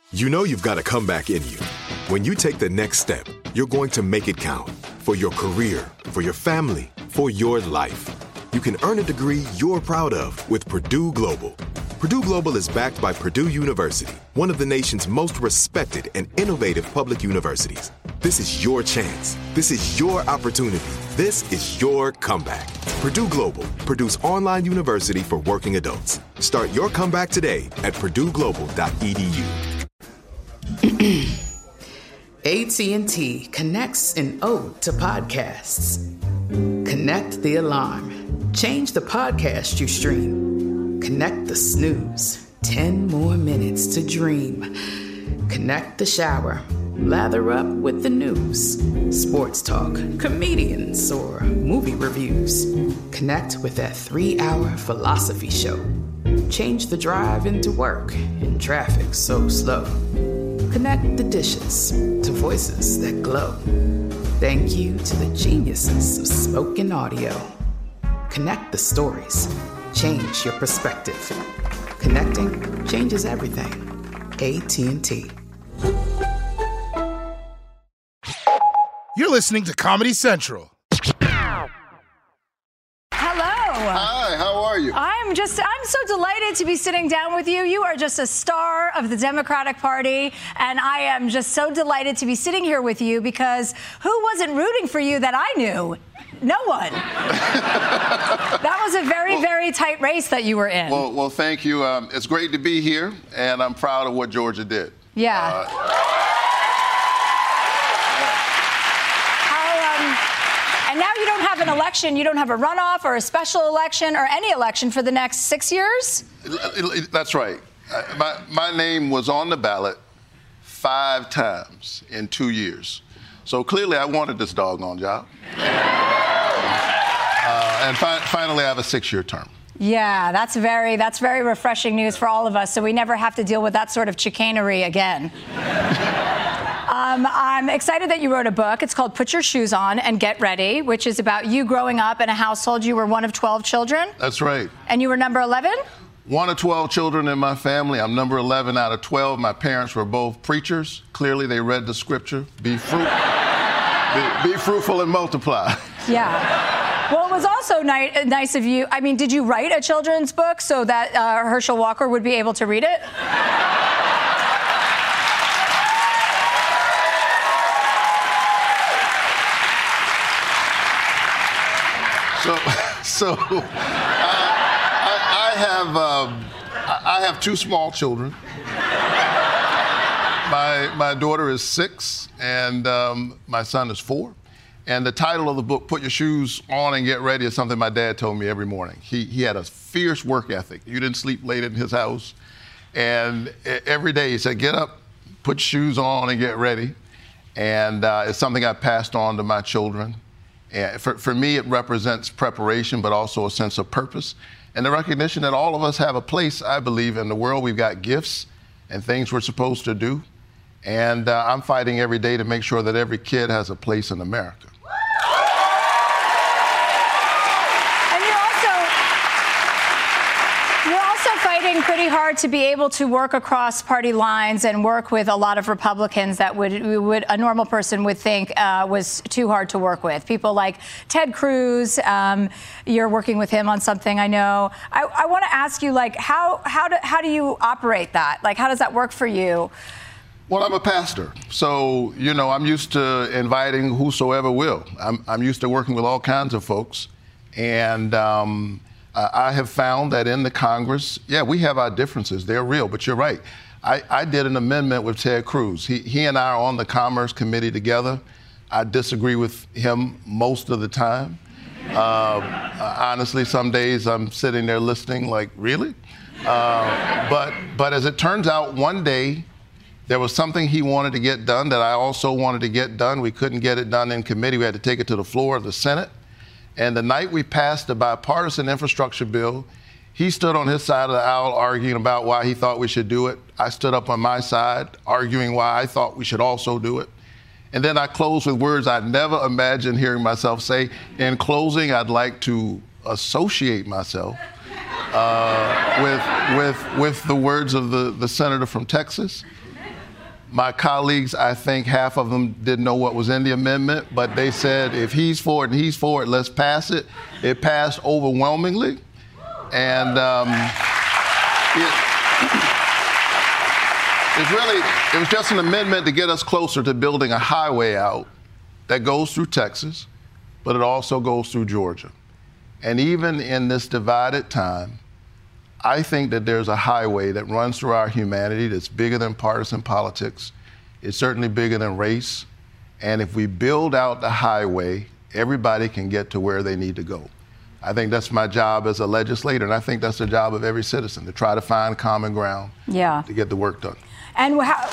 You know you've got a comeback in you. When you take the next step, you're going to make it count. For your career, for your family, for your life. You can earn a degree you're proud of with Purdue Global. Purdue Global is backed by Purdue University, one of the nation's most respected and innovative public universities. This is your chance. This is your opportunity. This is your comeback. Purdue Global, Purdue's online university for working adults. Start your comeback today at purdueglobal.edu. AT&T connects an ode to podcasts. Connect the alarm. Change the podcast you stream. Connect the snooze. 10 more minutes to dream. Connect the shower. Lather up with the news. Sports talk, comedians, or movie reviews. Connect with that 3-hour philosophy show. Change the drive into work in traffic so slow. Connect the dishes to voices that glow. Thank you to the geniuses of spoken audio. Connect the stories. Change your perspective. Connecting changes everything. AT&T. You're listening to Comedy Central. Hi, how are you? I'm so delighted to be sitting down with you. You are just a star of the Democratic Party, and I am just so delighted to be sitting here with you because who wasn't rooting for you that I knew? No one. That was a very, very tight race that you were in. Well, thank you. It's great to be here, and I'm proud of what Georgia did. Yeah. And now you don't have an election, you don't have a runoff or a special election or any election for the next 6 years? That's right. My name was on the ballot 5 times in 2 years. So clearly I wanted this doggone job. And finally I have a 6-year term. Yeah, that's very refreshing news for all of us, so we never have to deal with that sort of chicanery again. I'm excited that you wrote a book. It's called Put Your Shoes On and Get Ready, which is about you growing up in a household. You were one of 12 children. That's right. And you were number 11? One of 12 children in my family. I'm number 11 out of 12. My parents were both preachers. Clearly, they read the scripture. Be fruitful and multiply. Yeah. Well, it was also nice of you. I mean, did you write a children's book so that Herschel Walker would be able to read it? So I have 2 small children. My daughter is 6 and my son is 4. And the title of the book, Put Your Shoes On and Get Ready, is something my dad told me every morning. He had a fierce work ethic. You didn't sleep late in his house. And every day he said, get up, put your shoes on and get ready. And it's something I passed on to my children. And for me, it represents preparation, but also a sense of purpose and the recognition that all of us have a place, I believe, in the world. We've got gifts and things we're supposed to do. And I'm fighting every day to make sure that every kid has a place in America. Fighting pretty hard to be able to work across party lines and work with a lot of Republicans that a normal person would think was too hard to work with. People like Ted Cruz, you're working with him on something, I know. I want to ask you, like, how do you operate that? Like, how does that work for you? Well, I'm a pastor, so, I'm used to inviting whosoever will. I'm used to working with all kinds of folks, and I have found that in the Congress, we have our differences. They're real, but you're right. I did an amendment with Ted Cruz. He and I are on the Commerce Committee together. I disagree with him most of the time. Honestly, some days I'm sitting there listening like, really? But as it turns out, one day there was something he wanted to get done that I also wanted to get done. We couldn't get it done in committee. We had to take it to the floor of the Senate. And the night we passed the bipartisan infrastructure bill, he stood on his side of the aisle arguing about why he thought we should do it. I stood up on my side arguing why I thought we should also do it. And then I closed with words I'd never imagined hearing myself say. In closing, I'd like to associate myself with the words of the senator from Texas. My colleagues, I think half of them didn't know what was in the amendment, but they said, if he's for it and he's for it, let's pass it. It passed overwhelmingly. And it was just an amendment to get us closer to building a highway out that goes through Texas, but it also goes through Georgia. And even in this divided time, I think that there's a highway that runs through our humanity that's bigger than partisan politics. It's certainly bigger than race. And if we build out the highway, everybody can get to where they need to go. I think that's my job as a legislator, and I think that's the job of every citizen, to try to find common ground to get the work done. And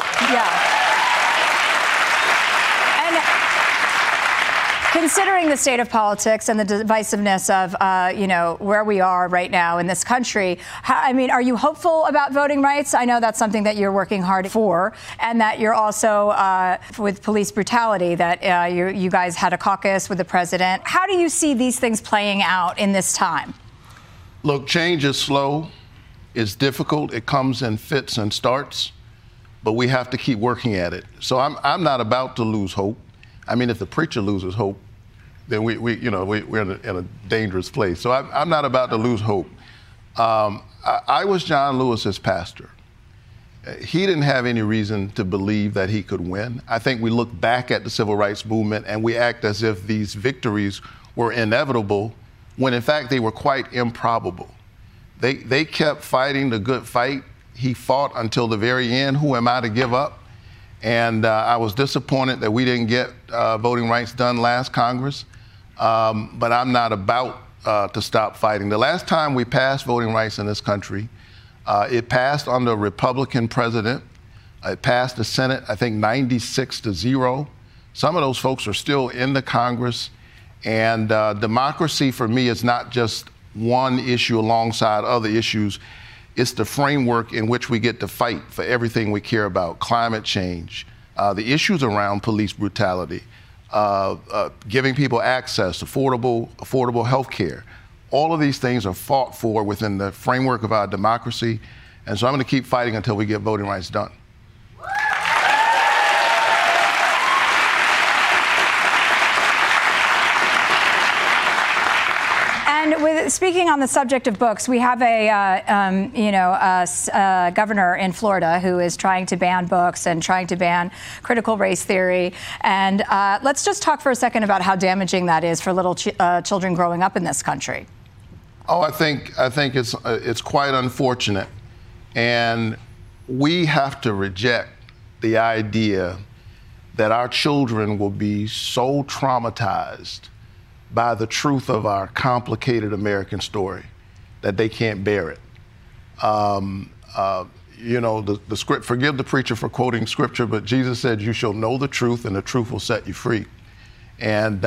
considering the state of politics and the divisiveness of, where we are right now in this country, are you hopeful about voting rights? I know that's something that you're working hard for, and that you're also with police brutality, that you guys had a caucus with the president. How do you see these things playing out in this time? Look, change is slow. It's difficult. It comes in fits and starts, but we have to keep working at it. So I'm not about to lose hope. I mean, if the preacher loses hope, then we're in a dangerous place. So I'm not about to lose hope. I was John Lewis's pastor. He didn't have any reason to believe that he could win. I think we look back at the civil rights movement and we act as if these victories were inevitable, when in fact they were quite improbable. They kept fighting the good fight. He fought until the very end. Who am I to give up? And I was disappointed that we didn't get voting rights done last Congress. But I'm not about to stop fighting. The last time we passed voting rights in this country, it passed under a Republican president. It passed the Senate, I think, 96-0. Some of those folks are still in the Congress. And democracy, for me, is not just one issue alongside other issues. It's the framework in which we get to fight for everything we care about: climate change, the issues around police brutality, giving people access, affordable health care. All of these things are fought for within the framework of our democracy. And so I'm going to keep fighting until we get voting rights done. And speaking on the subject of books, we have a governor in Florida who is trying to ban books and trying to ban critical race theory. And let's just talk for a second about how damaging that is for little children growing up in this country. Oh, I think it's quite unfortunate, and we have to reject the idea that our children will be so traumatized by the truth of our complicated American story that they can't bear it. The script, forgive the preacher for quoting scripture, but Jesus said, "You shall know the truth, and the truth will set you free." And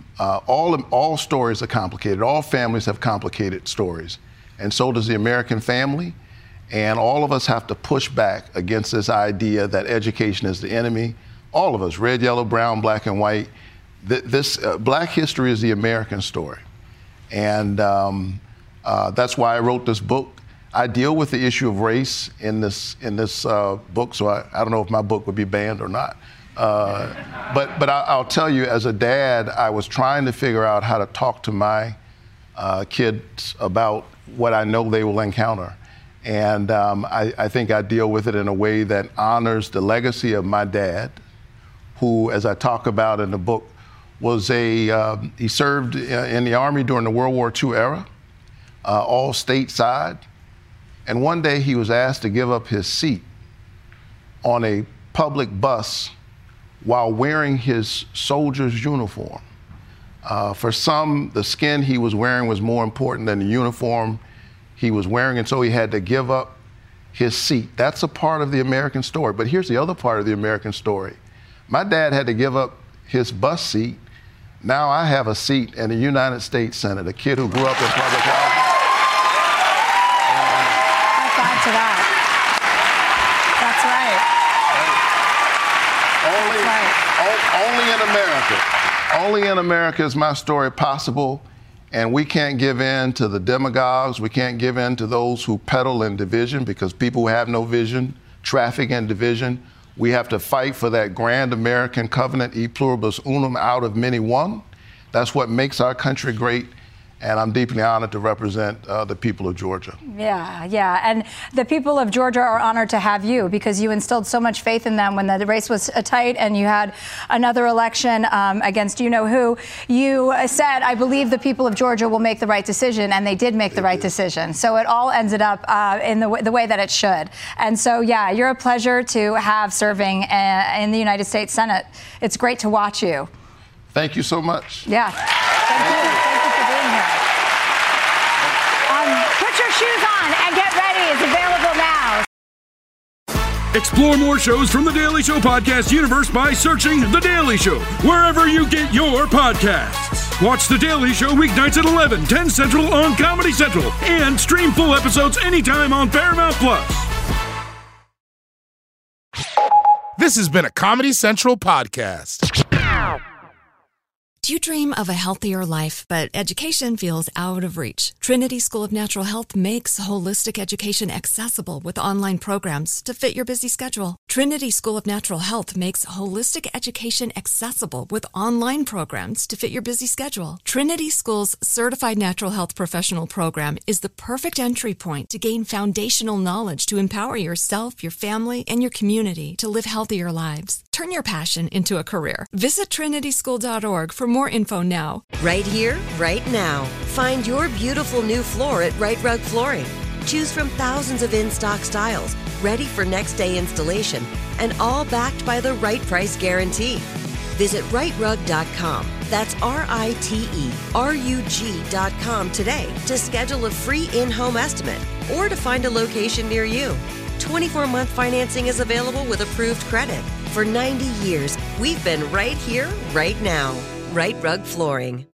all stories are complicated. All families have complicated stories. And so does the American family. And all of us have to push back against this idea that education is the enemy. All of us, red, yellow, brown, black, and white. This Black history is the American story. And that's why I wrote this book. I deal with the issue of race in this book, so I don't know if my book would be banned or not. But I'll tell you, as a dad, I was trying to figure out how to talk to my kids about what I know they will encounter. And I think I deal with it in a way that honors the legacy of my dad, who, as I talk about in the book, was he served in the Army during the World War II era, all stateside. And one day he was asked to give up his seat on a public bus while wearing his soldier's uniform. For some, the skin he was wearing was more important than the uniform he was wearing, and so he had to give up his seat. That's a part of the American story. But here's the other part of the American story. My dad had to give up his bus seat. Now I have a seat in the United States Senate, a kid who grew up in public housing. High five to that. That's right. Only in America is my story possible, and we can't give in to the demagogues. We can't give in to those who peddle in division, because people who have no vision traffic in division. We have to fight for that grand American covenant, e pluribus unum, out of many one. That's what makes our country great. And I'm deeply honored to represent the people of Georgia. Yeah. And the people of Georgia are honored to have you because you instilled so much faith in them when the race was tight and you had another election against you-know-who. You said, I believe the people of Georgia will make the right decision, and they did make the right decision. So it all ended up in the way that it should. And so, yeah, you're a pleasure to have serving in the United States Senate. It's great to watch you. Thank you so much. Yeah. Thank you for being here. Put your shoes on and get ready is available now. Explore more shows from The Daily Show podcast universe by searching The Daily Show wherever you get your podcasts. Watch The Daily Show weeknights at 11, 10 Central on Comedy Central, and stream full episodes anytime on Paramount+. This has been a Comedy Central podcast. Do you dream of a healthier life, but education feels out of reach? Trinity School of Natural Health makes holistic education accessible with online programs to fit your busy schedule. Trinity School of Natural Health makes holistic education accessible with online programs to fit your busy schedule. Trinity School's Certified Natural Health Professional Program is the perfect entry point to gain foundational knowledge to empower yourself, your family, and your community to live healthier lives. Turn your passion into a career. Visit trinityschool.org for more info now. Right here, right now. Find your beautiful new floor at Right Rug Flooring. Choose from thousands of in-stock styles, ready for next day installation, and all backed by the right price guarantee. Visit rightrug.com. That's RITERUG.com today to schedule a free in-home estimate or to find a location near you. 24-month financing is available with approved credit. For 90 years, we've been right here, right now. Right Rug Flooring.